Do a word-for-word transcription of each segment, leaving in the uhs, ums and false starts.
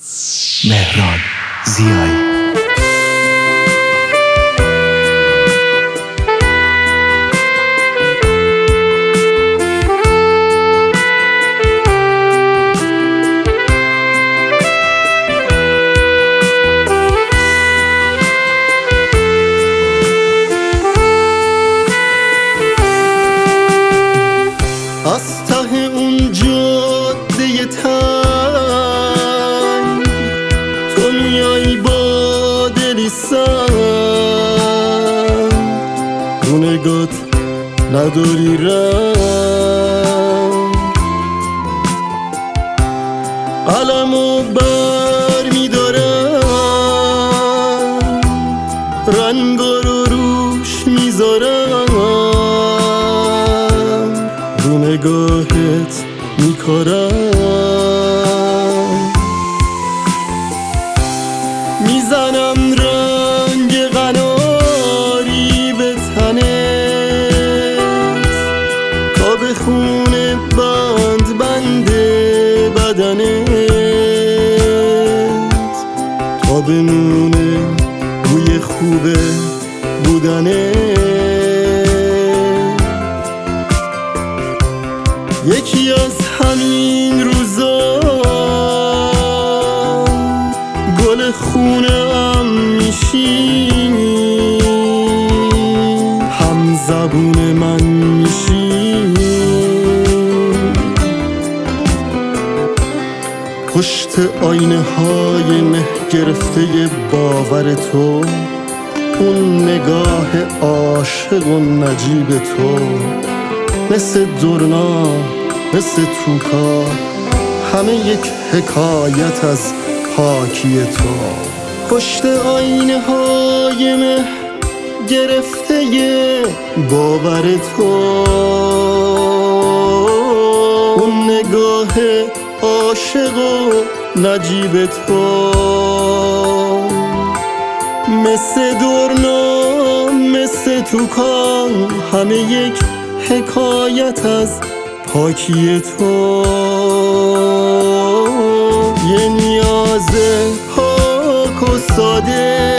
مهران زیایی. از ته اون جاده تنگ تو میایی با دلی سنگ، رو نگات نداری رنگ، قلمو بر میدارم، رنگا رو روش میذارم، رو نگاهت میکارم، میزنم رنگ قناری به تنت تا بخونه بند بند بدنت، تا بمونه بوی خوبه بودنت. یکی از همین روزا گل خونه ام میشی، هم زبون من میشی، پشت آینه های مه گرفته باور تو، اون نگاه عاشق و نجیب تو، مثل دورنا مثل توکا، همه یک حکایت از پاکی تو. پشت آینه های مه گرفته باور تو، اون نگاه عاشق و نجیب تو، مثل دورنا مثل توکا، همه یک حکایت از پاکی تو. یه نیاز پاک و ساده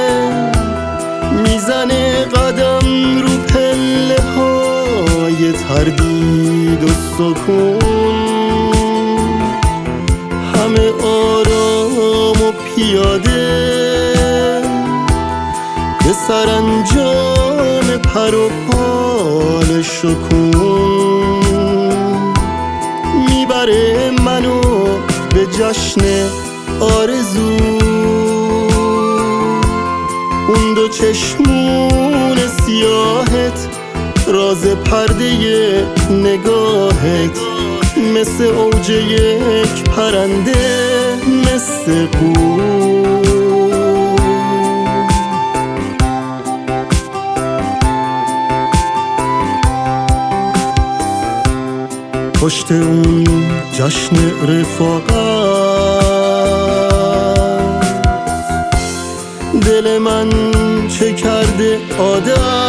میزنه قدم رو پله های تردید و سکون، همه آرام و پیاده به سرانجام پر و پال شکون، میبره منو به جشن آرزو، اون دو چشمون سیاهت، راز پرده نگاهت، مثل اوج یک پرنده، مثل قول. پشت اون جشن رفاقت، دل من چه کرده عادت،